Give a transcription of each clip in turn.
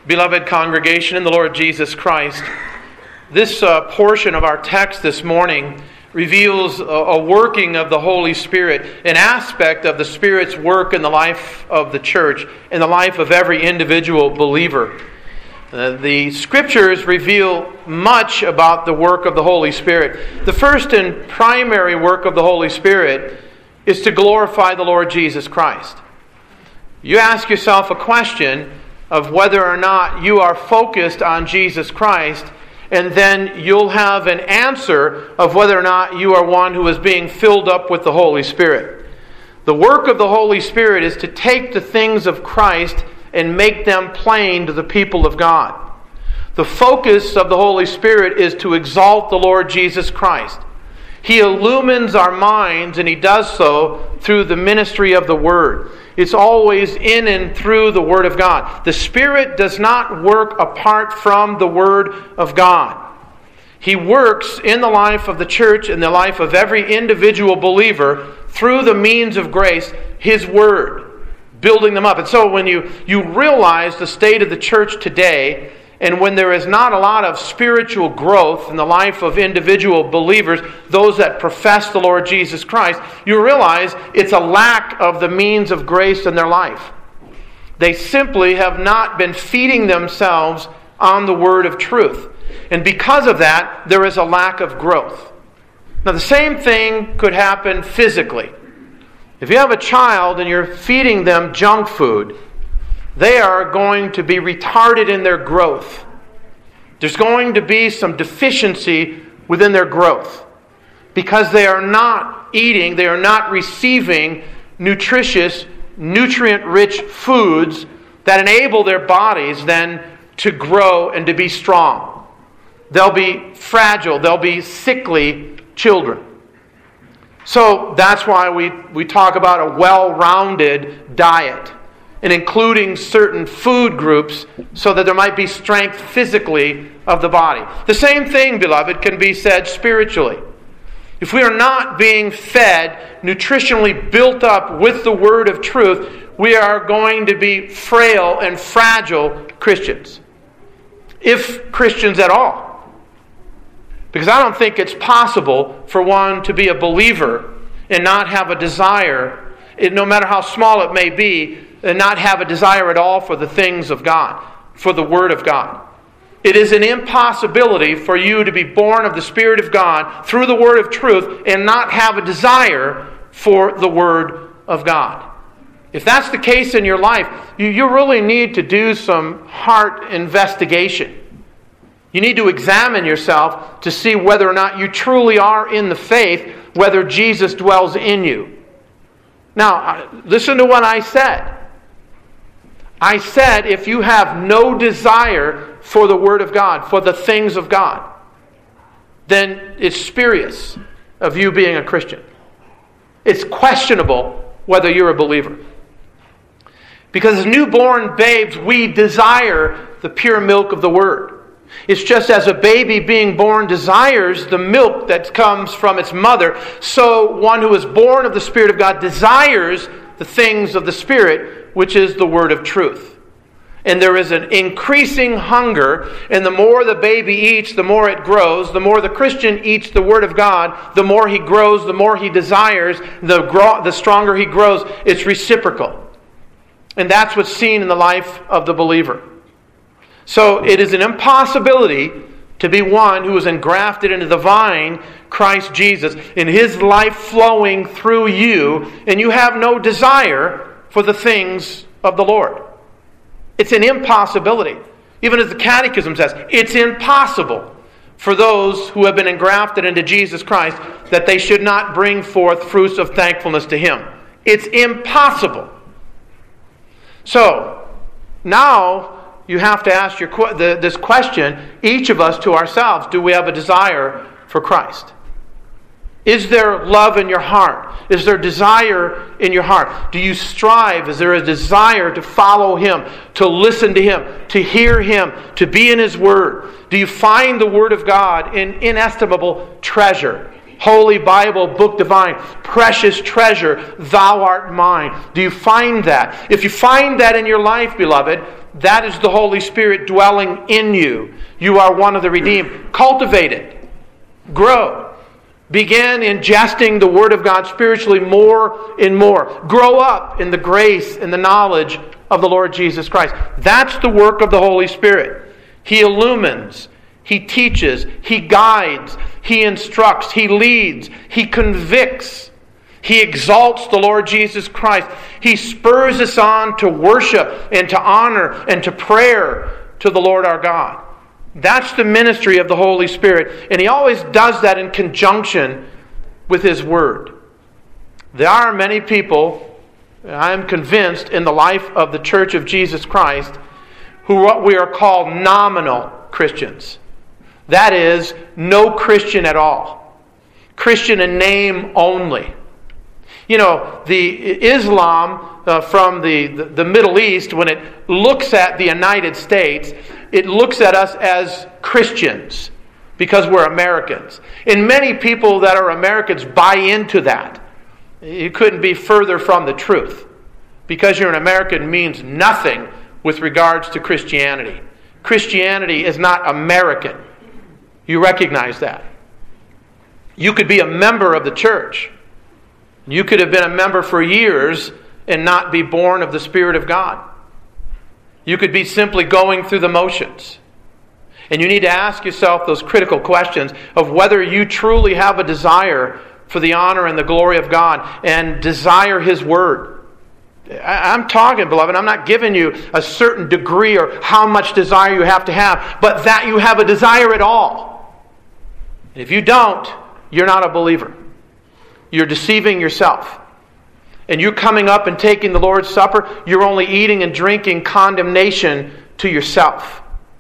Beloved congregation in the Lord Jesus Christ, this portion of our text this morning reveals a working of the Holy Spirit, an aspect of the Spirit's work in the life of the church, in the life of every individual believer. The Scriptures reveal much about the work of the Holy Spirit. The first and primary work of the Holy Spirit is to glorify the Lord Jesus Christ. You ask yourself a question of whether or not you are focused on Jesus Christ, and then you'll have an answer of whether or not you are one who is being filled up with the Holy Spirit. The work of the Holy Spirit is to take the things of Christ and make them plain to the people of God. The focus of the Holy Spirit is to exalt the Lord Jesus Christ. He illumines our minds, and He does so through the ministry of the Word. It's always in and through the Word of God. The Spirit does not work apart from the Word of God. He works in the life of the church, in the life of every individual believer, through the means of grace, His Word, building them up. And so when you realize the state of the church today, and when there is not a lot of spiritual growth in the life of individual believers, those that profess the Lord Jesus Christ, you realize it's a lack of the means of grace in their life. They simply have not been feeding themselves on the word of truth. And because of that, there is a lack of growth. Now, the same thing could happen physically. If you have a child and you're feeding them junk food, they are going to be retarded in their growth. There's going to be some deficiency within their growth because they are not eating, they are not receiving nutritious, nutrient-rich foods that enable their bodies then to grow and to be strong. They'll be fragile, they'll be sickly children. So that's why we talk about a well-rounded diet, and including certain food groups so that there might be strength physically of the body. The same thing, beloved, can be said spiritually. If we are not being fed, nutritionally built up with the word of truth, we are going to be frail and fragile Christians. If Christians at all. Because I don't think it's possible for one to be a believer and not have a desire, no matter how small it may be, and not have a desire at all for the things of God, for the Word of God. It is an impossibility for you to be born of the Spirit of God through the Word of truth and not have a desire for the Word of God. If that's the case in your life, you really need to do some heart investigation. You need to examine yourself to see whether or not you truly are in the faith, whether Jesus dwells in you. Now, listen to what I said. I said if you have no desire for the Word of God, for the things of God, then it's spurious of you being a Christian. It's questionable whether you're a believer. Because as newborn babes, we desire the pure milk of the Word. It's just as a baby being born desires the milk that comes from its mother, so one who is born of the Spirit of God desires the things of the Spirit, which is the word of truth. And there is an increasing hunger, and the more the baby eats, the more it grows. The more the Christian eats the Word of God, the more he grows, the more he desires, the stronger he grows. It's reciprocal. And that's what's seen in the life of the believer. So it is an impossibility to be one who is engrafted into the vine, Christ Jesus, in His life flowing through you, and you have no desire for the things of the Lord. It's an impossibility. Even as the Catechism says, it's impossible for those who have been engrafted into Jesus Christ that they should not bring forth fruits of thankfulness to Him. It's impossible. So, now you have to ask this question, each of us to ourselves, do we have a desire for Christ? Is there love in your heart? Is there desire in your heart? Do you strive? Is there a desire to follow Him, to listen to Him, to hear Him, to be in His Word? Do you find the Word of God an inestimable treasure? Holy Bible, book divine, precious treasure, thou art mine. Do you find that? If you find that in your life, beloved, That is the Holy Spirit dwelling in you. You are one of the redeemed. Cultivate it. Grow. Begin ingesting the Word of God spiritually more and more. Grow up in the grace and the knowledge of the Lord Jesus Christ. That's the work of the Holy Spirit. He illumines. He teaches. He guides. He instructs. He leads. He convicts. He exalts the Lord Jesus Christ. He spurs us on to worship and to honor and to prayer to the Lord our God. That's the ministry of the Holy Spirit. And He always does that in conjunction with His Word. There are many people, I'm convinced, in the life of the Church of Jesus Christ who what we are called nominal Christians. That is, no Christian at all. Christian in name only. You know, the Islam from the Middle East, when it looks at the United States, it looks at us as Christians because we're Americans. And many people that are Americans buy into that. You couldn't be further from the truth. Because you're an American means nothing with regards to Christianity. Christianity is not American. You recognize that. You could be a member of the church. You could have been a member for years and not be born of the Spirit of God. You could be simply going through the motions. And you need to ask yourself those critical questions of whether you truly have a desire for the honor and the glory of God and desire His Word. I'm talking, beloved, I'm not giving you a certain degree or how much desire you have to have, but that you have a desire at all. And if you don't, you're not a believer. You're deceiving yourself. And you're coming up and taking the Lord's Supper, you're only eating and drinking condemnation to yourself.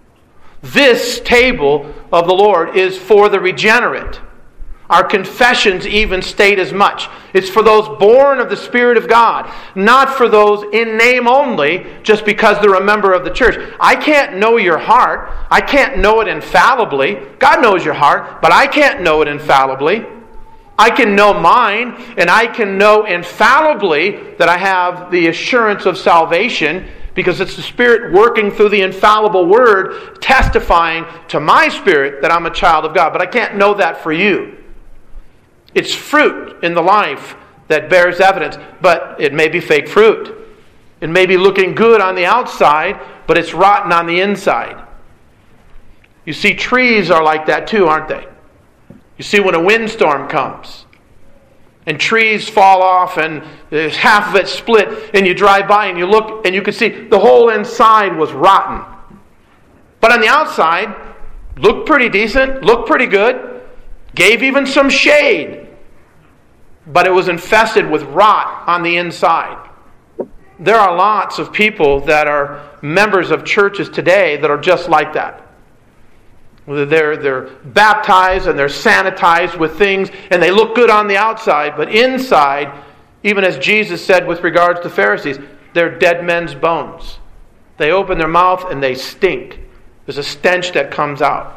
This table of the Lord is for the regenerate. Our confessions even state as much. It's for those born of the Spirit of God, not for those in name only, just because they're a member of the church. I can't know your heart. I can't know it infallibly. God knows your heart, but I can't know it infallibly. I can know mine, and I can know infallibly that I have the assurance of salvation because it's the Spirit working through the infallible Word, testifying to my spirit that I'm a child of God. But I can't know that for you. It's fruit in the life that bears evidence, but it may be fake fruit. It may be looking good on the outside, but it's rotten on the inside. You see, trees are like that too, aren't they? You see, when a windstorm comes and trees fall off and there's half of it split and you drive by and you look and you can see the whole inside was rotten. But on the outside, looked pretty decent, looked pretty good, gave even some shade. But it was infested with rot on the inside. There are lots of people that are members of churches today that are just like that. They're baptized and they're sanitized with things and they look good on the outside, but inside, even as Jesus said with regards to Pharisees, they're dead men's bones. They open their mouth and they stink. There's a stench that comes out.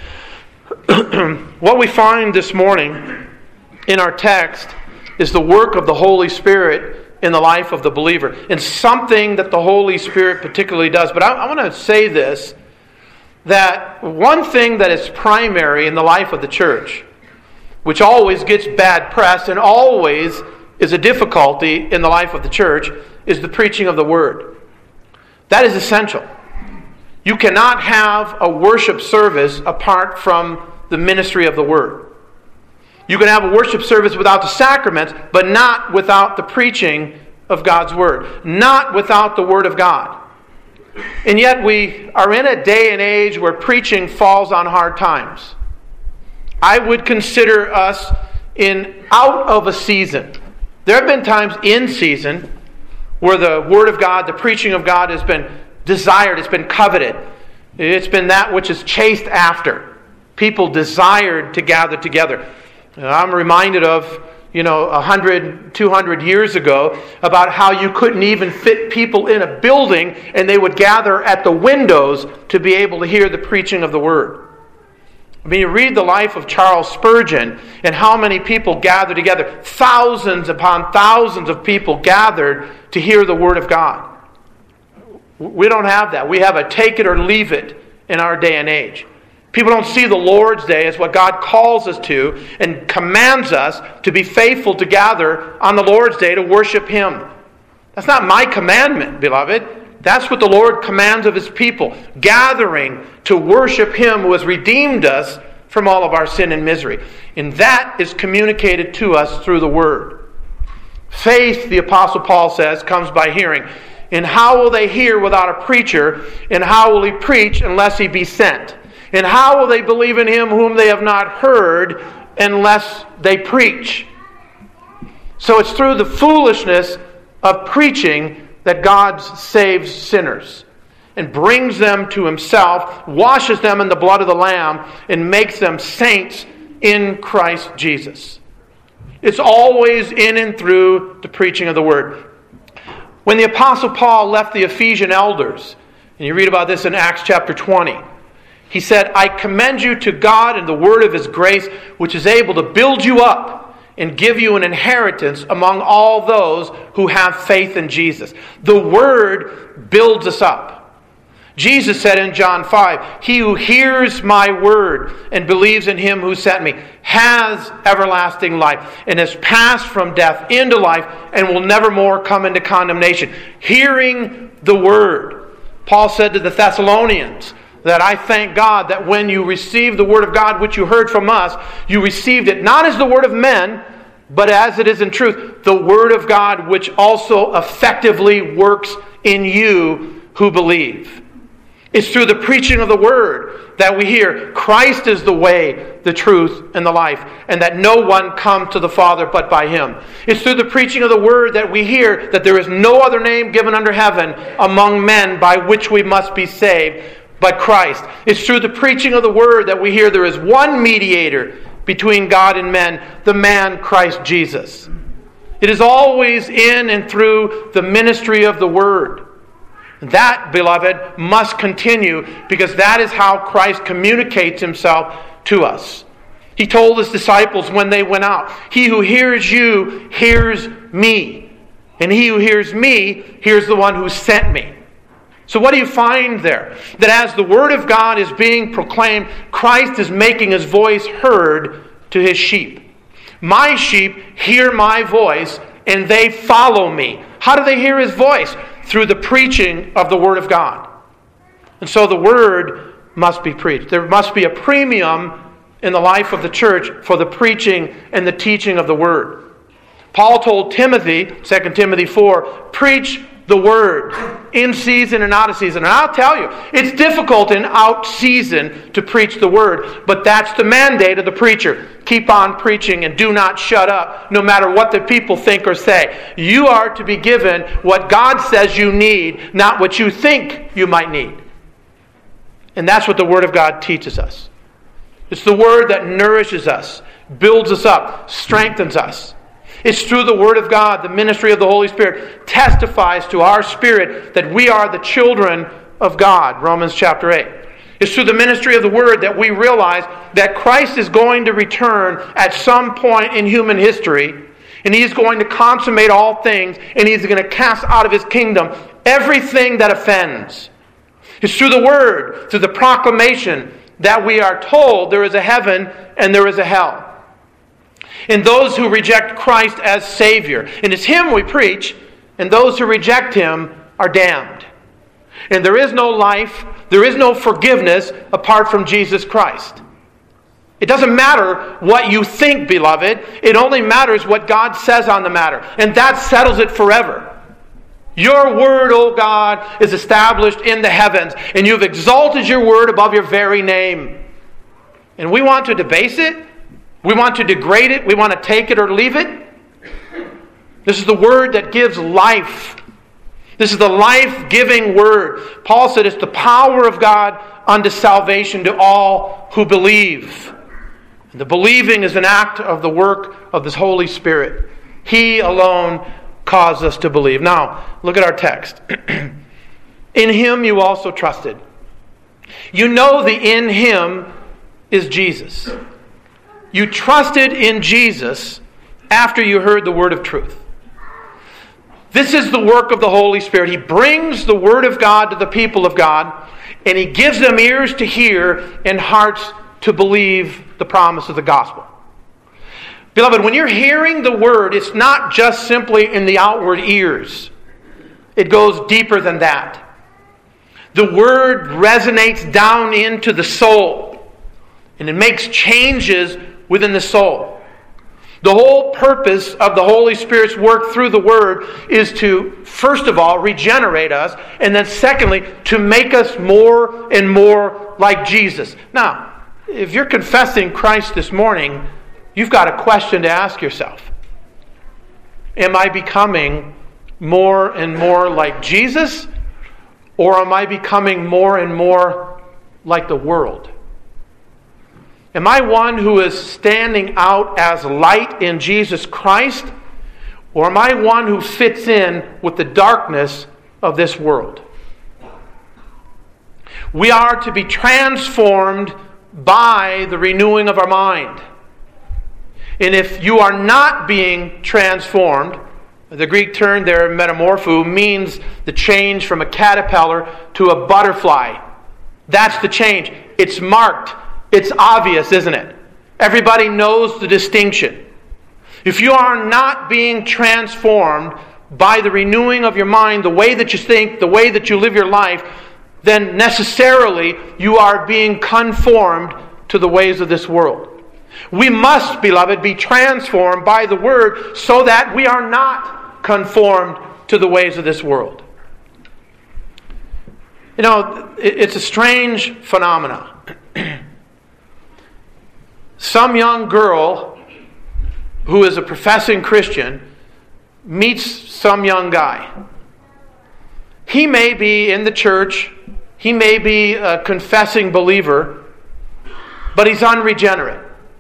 What we find this morning in our text is the work of the Holy Spirit in the life of the believer, and something that the Holy Spirit particularly does. But I want to say this, that one thing that is primary in the life of the church, which always gets bad press and always is a difficulty in the life of the church, is the preaching of the Word. That is essential. You cannot have a worship service apart from the ministry of the Word. You can have a worship service without the sacraments, but not without the preaching of God's Word. Not without the Word of God. And yet we are in a day and age where preaching falls on hard times. I would consider us out of a season. There have been times in season where the Word of God, the preaching of God has been desired, it's been coveted. It's been that which is chased after. People desired to gather together. I'm reminded of 100, 200 years ago about how you couldn't even fit people in a building and they would gather at the windows to be able to hear the preaching of the Word. I mean, you read the life of Charles Spurgeon and how many people gathered together. Thousands upon thousands of people gathered to hear the Word of God. We don't have that. We have a take it or leave it in our day and age. People don't see the Lord's Day as what God calls us to and commands us to be faithful to gather on the Lord's Day to worship Him. That's not my commandment, beloved. That's what the Lord commands of His people, gathering to worship Him who has redeemed us from all of our sin and misery. And that is communicated to us through the Word. Faith, the Apostle Paul says, comes by hearing. And how will they hear without a preacher? And how will he preach unless he be sent? And how will they believe in Him whom they have not heard unless they preach? So it's through the foolishness of preaching that God saves sinners and brings them to Himself, washes them in the blood of the Lamb, and makes them saints in Christ Jesus. It's always in and through the preaching of the Word. When the Apostle Paul left the Ephesian elders, and you read about this in Acts chapter 20, he said, I commend you to God and the word of His grace, which is able to build you up and give you an inheritance among all those who have faith in Jesus. The Word builds us up. Jesus said in John 5, He who hears my word and believes in Him who sent me has everlasting life and has passed from death into life and will never more come into condemnation. Hearing the Word. Paul said to the Thessalonians that I thank God that when you received the Word of God which you heard from us, you received it not as the word of men, but as it is in truth, the Word of God which also effectively works in you who believe. It's through the preaching of the Word that we hear Christ is the way, the truth, and the life, and that no one come to the Father but by Him. It's through the preaching of the Word that we hear that there is no other name given under heaven among men by which we must be saved but Christ. It's through the preaching of the Word that we hear there is one mediator between God and men, the man Christ Jesus. It is always in and through the ministry of the Word. That, beloved, must continue because that is how Christ communicates Himself to us. He told His disciples when they went out, He who hears you hears me. And he who hears me hears the one who sent me. So what do you find there? That as the Word of God is being proclaimed, Christ is making His voice heard to His sheep. My sheep hear my voice and they follow me. How do they hear His voice? Through the preaching of the Word of God. And so the Word must be preached. There must be a premium in the life of the church for the preaching and the teaching of the Word. Paul told Timothy, 2 Timothy 4, preach the Word in season and out of season. And I'll tell you, it's difficult in out season to preach the Word, but that's the mandate of the preacher. Keep on preaching and do not shut up, no matter what the people think or say. You are to be given what God says you need, not what you think you might need. And that's what the Word of God teaches us. It's the Word that nourishes us, builds us up, strengthens us. It's through the Word of God, the ministry of the Holy Spirit testifies to our spirit that we are the children of God, Romans chapter 8. It's through the ministry of the Word that we realize that Christ is going to return at some point in human history, and He's going to consummate all things, and He's going to cast out of His kingdom everything that offends. It's through the Word, through the proclamation, that we are told there is a heaven and there is a hell. And those who reject Christ as Savior, and it's Him we preach, and those who reject Him are damned. And there is no life, there is no forgiveness apart from Jesus Christ. It doesn't matter what you think, beloved. It only matters what God says on the matter. And that settles it forever. Your Word, O God, is established in the heavens, and you've exalted your Word above your very name. And we want to debase it? We want to degrade it? We want to take it or leave it? This is the Word that gives life. This is the life-giving Word. Paul said it's the power of God unto salvation to all who believe. And the believing is an act of the work of this Holy Spirit. He alone caused us to believe. Now, look at our text. In Him you also trusted. You know the in Him is Jesus. You trusted in Jesus after you heard the word of truth. This is the work of the Holy Spirit. He brings the Word of God to the people of God, and He gives them ears to hear and hearts to believe the promise of the gospel. Beloved, when you're hearing the Word, it's not just simply in the outward ears. It goes deeper than that. The Word resonates down into the soul, and it makes changes within the soul. The whole purpose of the Holy Spirit's work through the Word is to, first of all, regenerate us, and then secondly, to make us more and more like Jesus. Now, if you're confessing Christ this morning, you've got a question to ask yourself. Am I becoming more and more like Jesus, or am I becoming more and more like the world? Am I one who is standing out as light in Jesus Christ, or am I one who fits in with the darkness of this world? We are to be transformed by the renewing of our mind. And if you are not being transformed, the Greek term there, metamorpho, means the change from a caterpillar to a butterfly. That's the change. It's marked. It's obvious, isn't it? Everybody knows the distinction. If you are not being transformed by the renewing of your mind, the way that you think, the way that you live your life, then necessarily you are being conformed to the ways of this world. We must, beloved, be transformed by the Word so that we are not conformed to the ways of this world. You know, it's a strange phenomenon. Some young girl who is a professing Christian meets some young guy. He may be in the church, he may be a confessing believer, but he's unregenerate.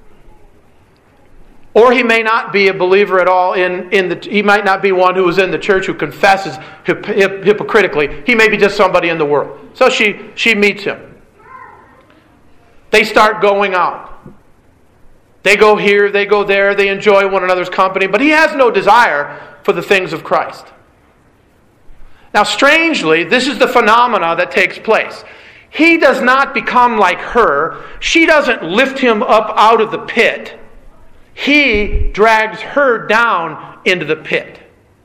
Or he may not be a believer at all. He might not be one who is in the church who confesses hypocritically. He may be just somebody in the world. So she meets him. They start going out. They go here, they go there, they enjoy one another's company, but he has no desire for the things of Christ. Now, strangely, this is the phenomena that takes place. He does not become like her. She doesn't lift him up out of the pit. He drags her down into the pit.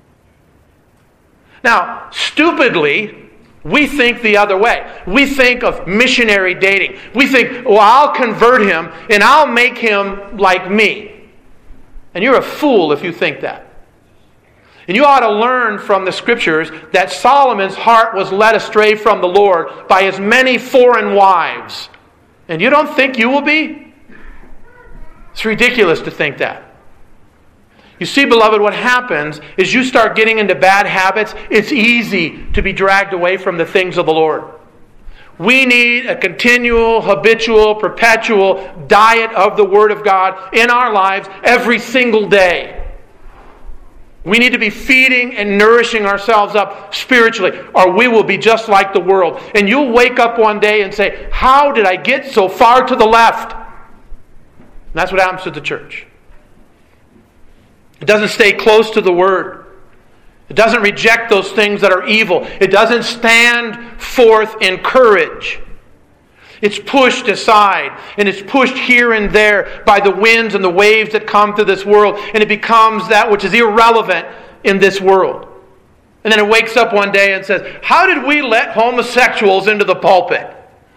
Now, stupidly, we think the other way. We think of missionary dating. We think, well, I'll convert him and I'll make him like me. And you're a fool if you think that. And you ought to learn from the Scriptures that Solomon's heart was led astray from the Lord by his many foreign wives. And you don't think you will be? It's ridiculous to think that. You see, beloved, what happens is you start getting into bad habits. It's easy to be dragged away from the things of the Lord. We need a continual, habitual, perpetual diet of the Word of God in our lives every single day. We need to be feeding and nourishing ourselves up spiritually, or we will be just like the world. And you'll wake up one day and say, how did I get so far to the left? And that's what happens to the church. It doesn't stay close to the Word. It doesn't reject those things that are evil. It doesn't stand forth in courage. It's pushed aside, and it's pushed here and there by the winds and the waves that come through this world, and it becomes that which is irrelevant in this world. And then it wakes up one day and says, how did we let homosexuals into the pulpit?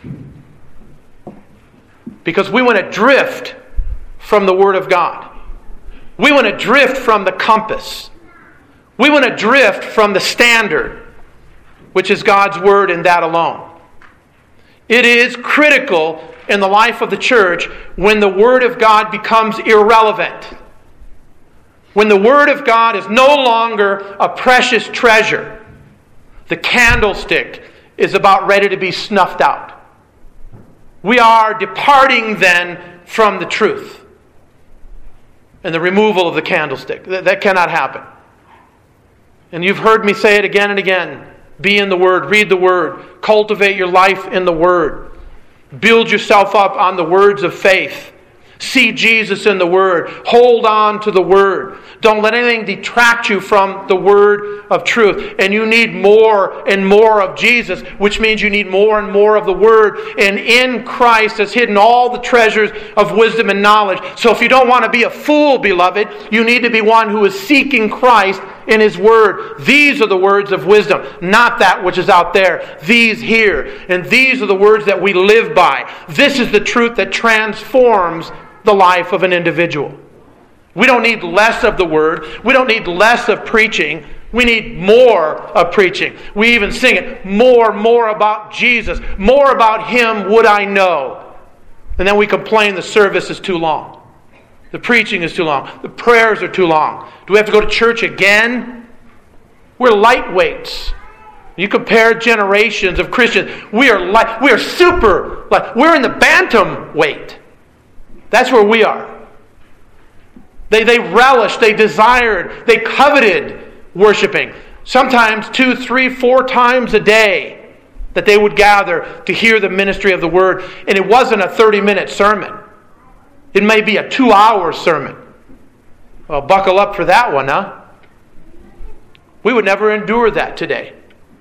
Because we went adrift from the Word of God. We went adrift from the compass. We went adrift from the standard, which is God's Word and that alone. It is critical in the life of the church when the Word of God becomes irrelevant. When the Word of God is no longer a precious treasure. The candlestick is about ready to be snuffed out. We are departing then from the truth. And the removal of the candlestick. That cannot happen. And you've heard me say it again and again. Be in the Word. Read the Word. Cultivate your life in the Word. Build yourself up on the words of faith. See Jesus in the Word. Hold on to the Word. Don't let anything detract you from the Word of truth. And you need more and more of Jesus, which means you need more and more of the Word. And in Christ is hidden all the treasures of wisdom and knowledge. So if you don't want to be a fool, beloved, you need to be one who is seeking Christ in His Word. These are the words of wisdom, not that which is out there. These here. And these are the words that we live by. This is the truth that transforms the life of an individual. We don't need less of the Word. We don't need less of preaching. We need more of preaching. We even sing it, more about Jesus. More about Him would I know. And then we complain the service is too long. The preaching is too long. The prayers are too long. Do we have to go to church again? We're lightweights. You compare generations of Christians. We are super light. We're in the bantam weight. That's where we are. They relished, they desired, they coveted worshiping. Sometimes 2, 3, 4 times a day that they would gather to hear the ministry of the Word. And it wasn't a 30-minute sermon. It may be a 2-hour sermon. Well, buckle up for that one, huh? We would never endure that today.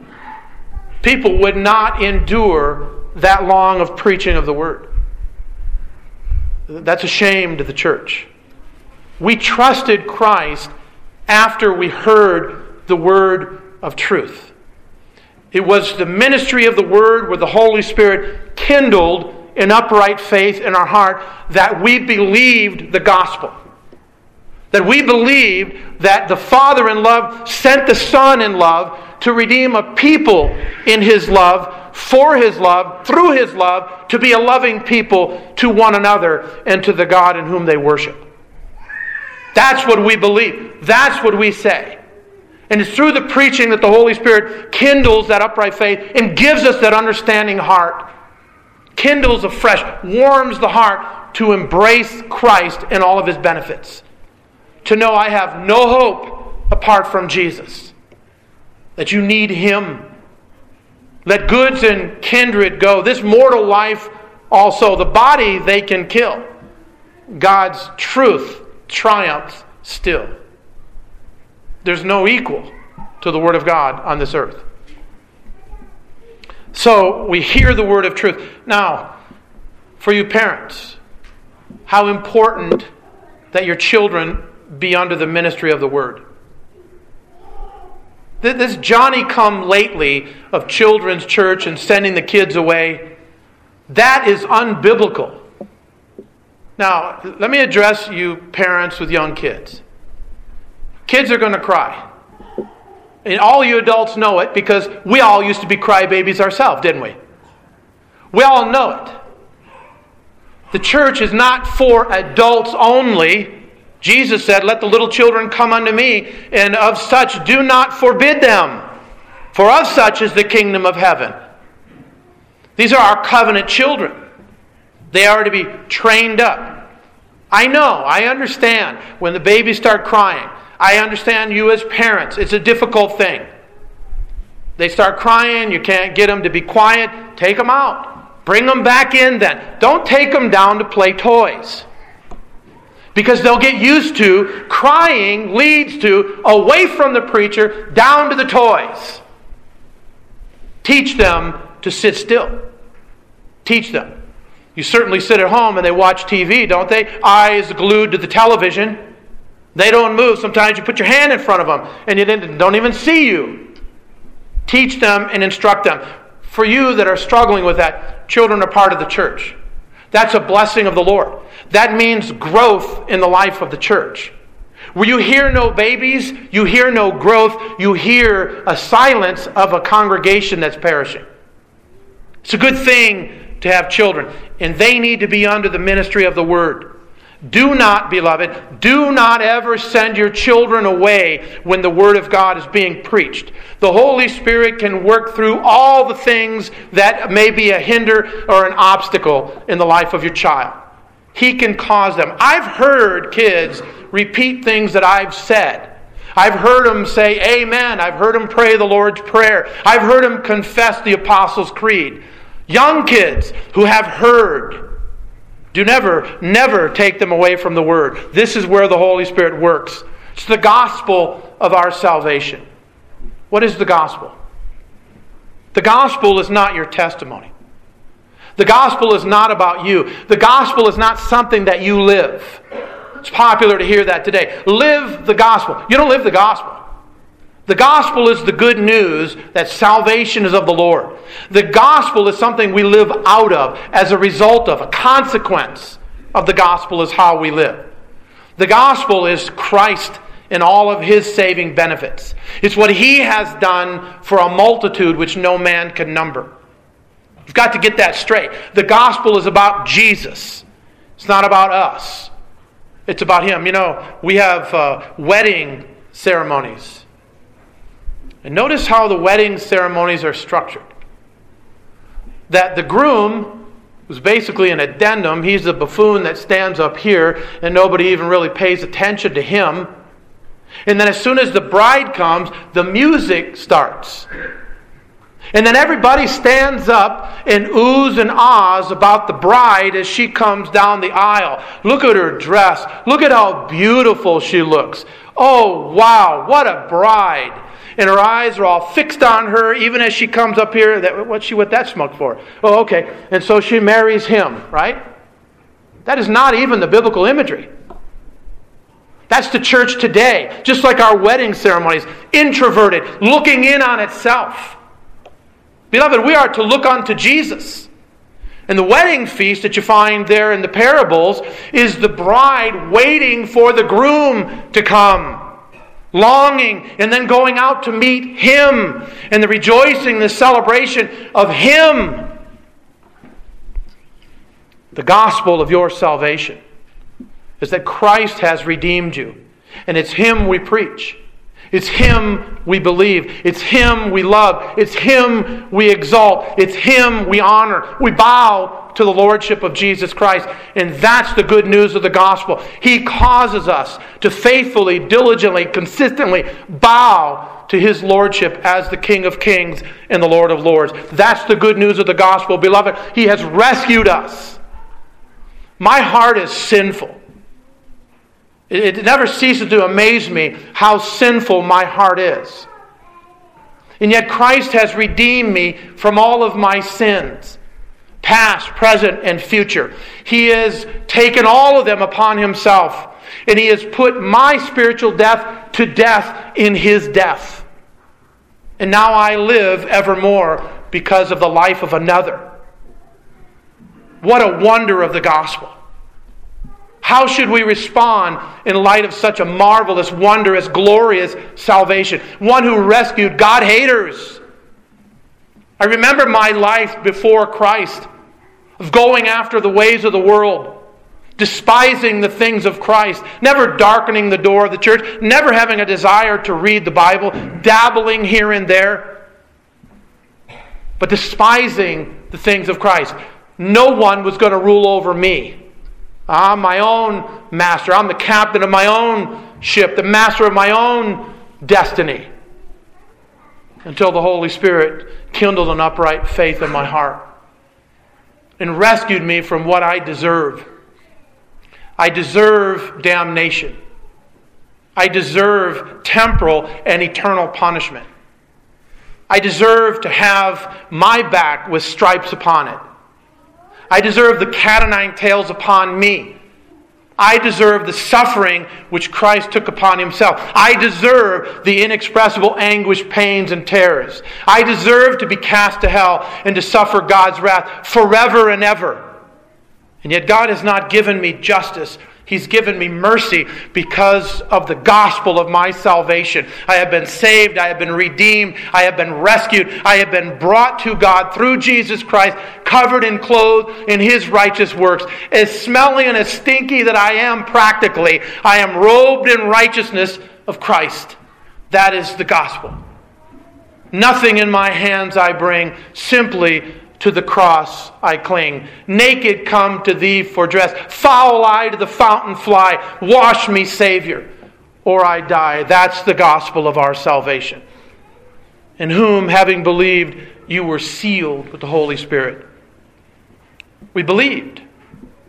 People would not endure that long of preaching of the Word. That's a shame to the church. We trusted Christ after we heard the word of truth. It was the ministry of the Word where the Holy Spirit kindled an upright faith in our heart that we believed the gospel. That we believed that the Father in love sent the Son in love to redeem a people in His love, for His love, through His love, to be a loving people to one another and to the God in whom they worship. That's what we believe. That's what we say. And it's through the preaching that the Holy Spirit kindles that upright faith and gives us that understanding heart. Kindles afresh, warms the heart to embrace Christ and all of His benefits. To know I have no hope apart from Jesus. That you need Him. Let goods and kindred go. This mortal life also, the body they can kill. God's truth triumphs still. There's no equal to the Word of God on this earth. So we hear the word of truth. Now, for you parents, how important that your children be under the ministry of the Word. This Johnny-come-lately of children's church and sending the kids away, that is unbiblical. Now, let me address you parents with young kids. Kids are going to cry. And all you adults know it because we all used to be crybabies ourselves, didn't we? We all know it. The church is not for adults only. Jesus said, "Let the little children come unto me, and of such do not forbid them, for of such is the kingdom of heaven." These are our covenant children. They are to be trained up. I know, I understand when the babies start crying. I understand you as parents. It's a difficult thing. They start crying, you can't get them to be quiet. Take them out. Bring them back in then. Don't take them down to play toys. Because they'll get used to crying leads to away from the preacher, down to the toys. Teach them to sit still. Teach them. You certainly sit at home and they watch TV, don't they? Eyes glued to the television. They don't move. Sometimes you put your hand in front of them and they don't even see you. Teach them and instruct them. For you that are struggling with that, children are part of the church. That's a blessing of the Lord. That means growth in the life of the church. Where you hear no babies, you hear no growth, you hear a silence of a congregation that's perishing. It's a good thing to have children, and they need to be under the ministry of the Word. Do not, beloved, do not ever send your children away when the Word of God is being preached. The Holy Spirit can work through all the things that may be a hinder or an obstacle in the life of your child. He can cause them. I've heard kids repeat things that I've said. I've heard them say amen. I've heard them pray the Lord's Prayer. I've heard them confess the Apostles' Creed. Young kids who have heard Do never take them away from the Word. This is where the Holy Spirit works. It's the gospel of our salvation. What is the gospel? The gospel is not your testimony. The gospel is not about you. The gospel is not something that you live. It's popular to hear that today. Live the gospel. You don't live the gospel. The gospel is the good news that salvation is of the Lord. The gospel is something we live out of as a result of, a consequence of the gospel is how we live. The gospel is Christ and all of His saving benefits. It's what He has done for a multitude which no man can number. You've got to get that straight. The gospel is about Jesus. It's not about us. It's about Him. You know, we have wedding ceremonies. And notice how the wedding ceremonies are structured. That the groom, who's basically an addendum, he's the buffoon that stands up here and nobody even really pays attention to him. And then as soon as the bride comes, the music starts. And then everybody stands up and oohs and ahs about the bride as she comes down the aisle. Look at her dress. Look at how beautiful she looks. Oh, wow, what a bride. And her eyes are all fixed on her, even as she comes up here. What's she with that smoke for? Oh, okay. And so she marries him, right? That is not even the biblical imagery. That's the church today. Just like our wedding ceremonies. Introverted, looking in on itself. Beloved, we are to look unto Jesus. And the wedding feast that you find there in the parables is the bride waiting for the groom to come. Longing and then going out to meet Him. And the rejoicing, the celebration of Him. The gospel of your salvation is that Christ has redeemed you. And it's Him we preach. It's Him we believe. It's Him we love. It's Him we exalt. It's Him we honor. We bow to the Lordship of Jesus Christ. And that's the good news of the gospel. He causes us to faithfully, diligently, consistently bow to His Lordship as the King of Kings and the Lord of Lords. That's the good news of the gospel. Beloved, He has rescued us. My heart is sinful. It never ceases to amaze me how sinful my heart is. And yet Christ has redeemed me from all of my sins, past, present, and future. He has taken all of them upon Himself, and He has put my spiritual death to death in His death. And now I live evermore because of the life of another. What a wonder of the gospel. How should we respond in light of such a marvelous, wondrous, glorious salvation? One who rescued God-haters. I remember my life before Christ, of going after the ways of the world, despising the things of Christ, never darkening the door of the church, never having a desire to read the Bible, dabbling here and there, but despising the things of Christ. No one was going to rule over me. I'm my own master. I'm the captain of my own ship, the master of my own destiny. Until the Holy Spirit kindled an upright faith in my heart and rescued me from what I deserve. I deserve damnation. I deserve temporal and eternal punishment. I deserve to have my back with stripes upon it. I deserve the cat o' nine tails upon me. I deserve the suffering which Christ took upon Himself. I deserve the inexpressible anguish, pains, and terrors. I deserve to be cast to hell and to suffer God's wrath forever and ever. And yet God has not given me justice. He's given me mercy because of the gospel of my salvation. I have been saved. I have been redeemed. I have been rescued. I have been brought to God through Jesus Christ, covered and clothed in His righteous works. As smelly and as stinky that I am practically, I am robed in righteousness of Christ. That is the gospel. Nothing in my hands I bring, simply to the cross I cling. Naked come to Thee for dress. Foul I to the fountain fly. Wash me, Savior, or I die. That's the gospel of our salvation. In whom, having believed, you were sealed with the Holy Spirit. We believed.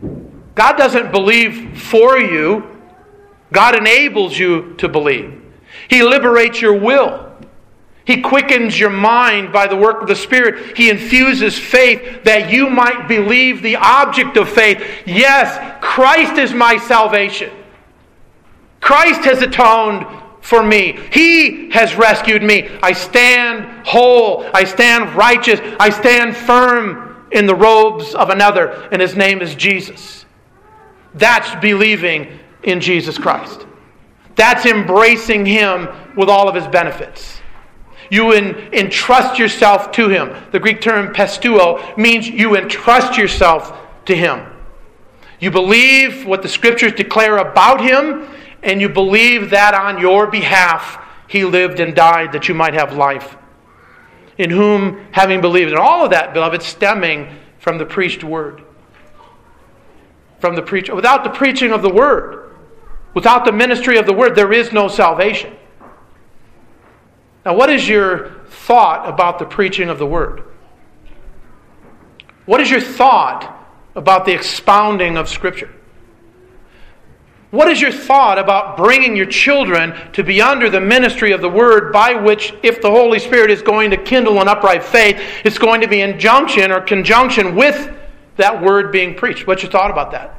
God doesn't believe for you. God enables you to believe. He liberates your will. He quickens your mind by the work of the Spirit. He infuses faith that you might believe the object of faith. Yes, Christ is my salvation. Christ has atoned for me. He has rescued me. I stand whole. I stand righteous. I stand firm in the robes of another, and His name is Jesus. That's believing in Jesus Christ. That's embracing Him with all of His benefits. You entrust yourself to Him. The Greek term pisteuo means you entrust yourself to Him. You believe what the Scriptures declare about Him, and you believe that on your behalf He lived and died that you might have life. In whom, having believed, and all of that, beloved, stemming from the preached Word. Without the preaching of the Word, without the ministry of the Word, there is no salvation. Now, what is your thought about the preaching of the Word? What is your thought about the expounding of Scripture? What is your thought about bringing your children to be under the ministry of the Word, by which, if the Holy Spirit is going to kindle an upright faith, it's going to be in junction or conjunction with that Word being preached? What's your thought about that?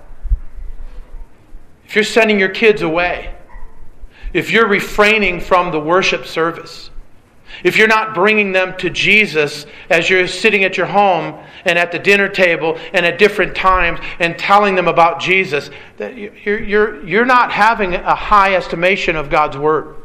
If you're sending your kids away, if you're refraining from the worship service, if you're not bringing them to Jesus as you're sitting at your home and at the dinner table and at different times and telling them about Jesus, that you're not having a high estimation of God's Word.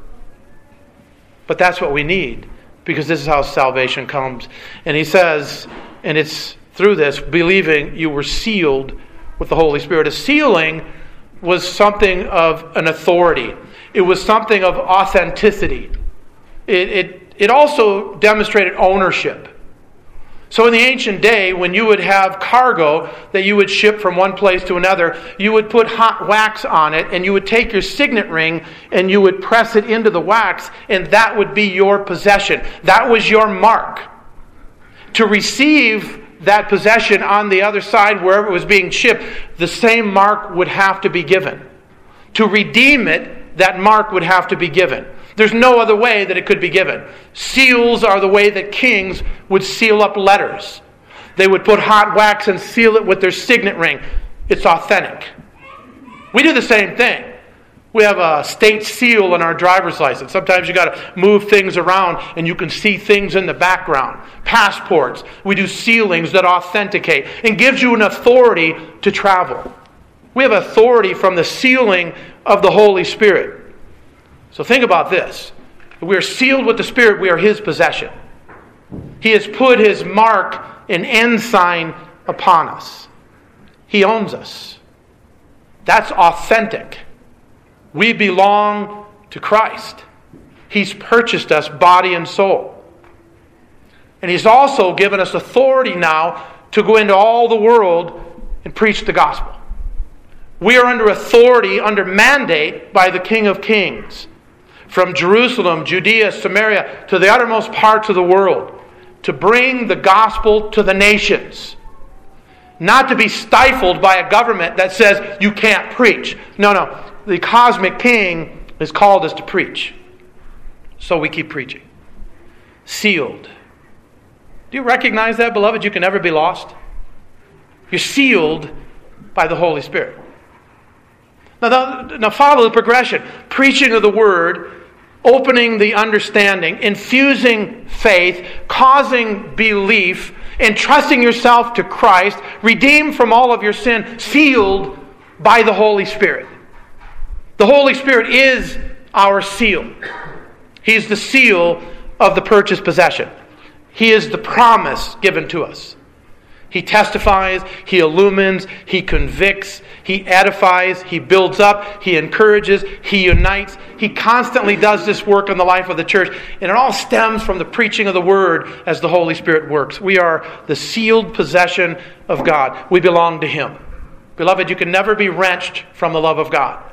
But that's what we need, because this is how salvation comes. And he says, and it's through this, believing you were sealed with the Holy Spirit. A sealing was something of an authority. It was something of authenticity. It also demonstrated ownership. So in the ancient day, when you would have cargo that you would ship from one place to another, you would put hot wax on it, and you would take your signet ring and you would press it into the wax, and that would be your possession. That was your mark. To receive that possession on the other side, wherever it was being shipped, the same mark would have to be given. To redeem it, that mark would have to be given. There's no other way that it could be given. Seals are the way that kings would seal up letters. They would put hot wax and seal it with their signet ring. It's authentic. We do the same thing. We have a state seal on our driver's license. Sometimes you got to move things around and you can see things in the background. Passports. We do sealings that authenticate and gives you an authority to travel. We have authority from the sealing of the Holy Spirit. So think about this. We are sealed with the Spirit. We are His possession. He has put His mark, an ensign, upon us. He owns us. That's authentic. We belong to Christ. He's purchased us body and soul. And He's also given us authority now to go into all the world and preach the gospel. We are under authority, under mandate by the King of Kings. From Jerusalem, Judea, Samaria, to the uttermost parts of the world, to bring the gospel to the nations. Not to be stifled by a government that says you can't preach. No. The cosmic King has called us to preach. So we keep preaching. Sealed. Do you recognize that, beloved? You can never be lost. You're sealed by the Holy Spirit. Now follow the progression. Preaching of the Word, opening the understanding, infusing faith, causing belief, entrusting yourself to Christ, redeemed from all of your sin, sealed by the Holy Spirit. The Holy Spirit is our seal. He's the seal of the purchased possession. He is the promise given to us. He testifies, He illumines, He convicts, He edifies, He builds up, He encourages, He unites. He constantly does this work in the life of the church. And it all stems from the preaching of the Word as the Holy Spirit works. We are the sealed possession of God. We belong to Him. Beloved, you can never be wrenched from the love of God.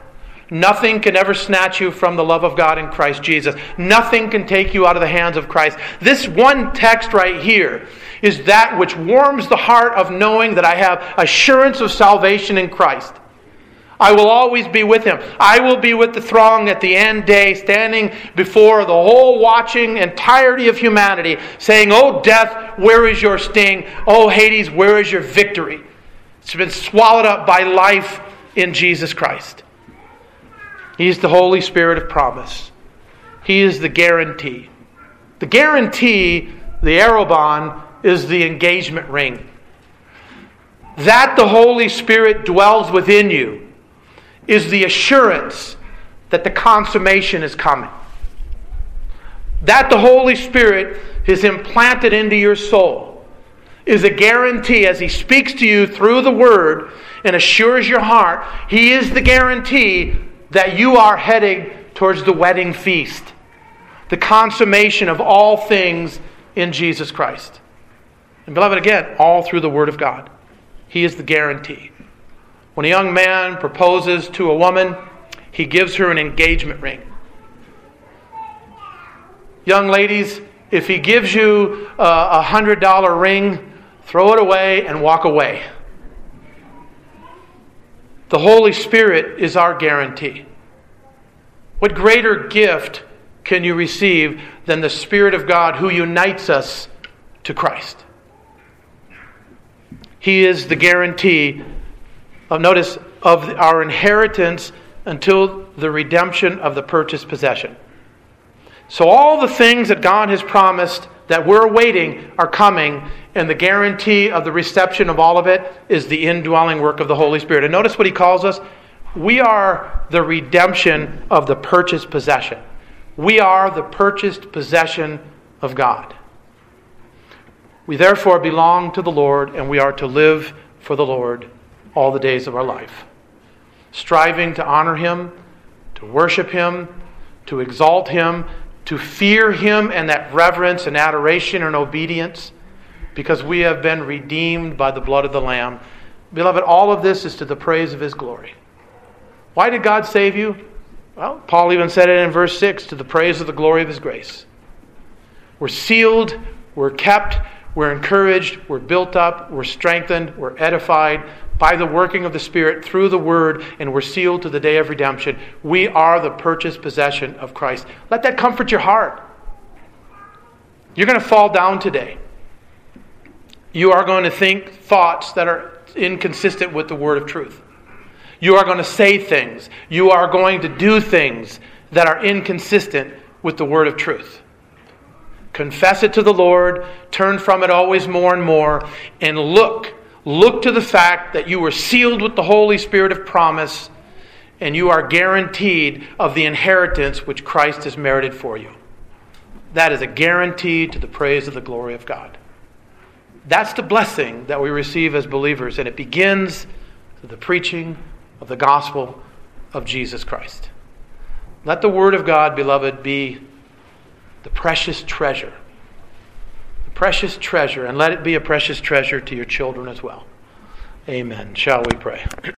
Nothing can ever snatch you from the love of God in Christ Jesus. Nothing can take you out of the hands of Christ. This one text right here is that which warms the heart of knowing that I have assurance of salvation in Christ. I will always be with Him. I will be with the throng at the end day, standing before the whole watching entirety of humanity, saying, "O death, where is your sting? O Hades, where is your victory?" It's been swallowed up by life in Jesus Christ. He's the Holy Spirit of promise. He is the guarantee. The guarantee, the arrabon, is the engagement ring. That the Holy Spirit dwells within you is the assurance that the consummation is coming. That the Holy Spirit is implanted into your soul is a guarantee as He speaks to you through the Word and assures your heart. He is the guarantee that you are heading towards the wedding feast, the consummation of all things in Jesus Christ. And beloved, again, all through the Word of God. He is the guarantee. When a young man proposes to a woman, he gives her an engagement ring. Young ladies, if he gives you a $100 ring, throw it away and walk away. The Holy Spirit is our guarantee. What greater gift can you receive than the Spirit of God who unites us to Christ? He is the guarantee of our inheritance until the redemption of the purchased possession. So all the things that God has promised that we're awaiting are coming, and the guarantee of the reception of all of it is the indwelling work of the Holy Spirit. And notice what He calls us. We are the redemption of the purchased possession. We are the purchased possession of God. We therefore belong to the Lord, and we are to live for the Lord all the days of our life, striving to honor Him, to worship Him, to exalt Him, to fear Him, and that reverence and adoration and obedience, because we have been redeemed by the blood of the Lamb. Beloved, all of this is to the praise of His glory. Why did God save you? Well, Paul even said it in verse 6, to the praise of the glory of His grace. We're sealed, we're kept, we're encouraged, we're built up, we're strengthened, we're edified by the working of the Spirit through the Word, and we're sealed to the day of redemption. We are the purchased possession of Christ. Let that comfort your heart. You're going to fall down today. You are going to think thoughts that are inconsistent with the word of truth. You are going to say things. You are going to do things that are inconsistent with the word of truth. Confess it to the Lord. Turn from it always more and more. And look to the fact that you were sealed with the Holy Spirit of promise, and you are guaranteed of the inheritance which Christ has merited for you. That is a guarantee to the praise of the glory of God. That's the blessing that we receive as believers, and it begins with the preaching of the gospel of Jesus Christ. Let the Word of God, beloved, be the precious treasure. The precious treasure, and let it be a precious treasure to your children as well. Amen. Shall we pray?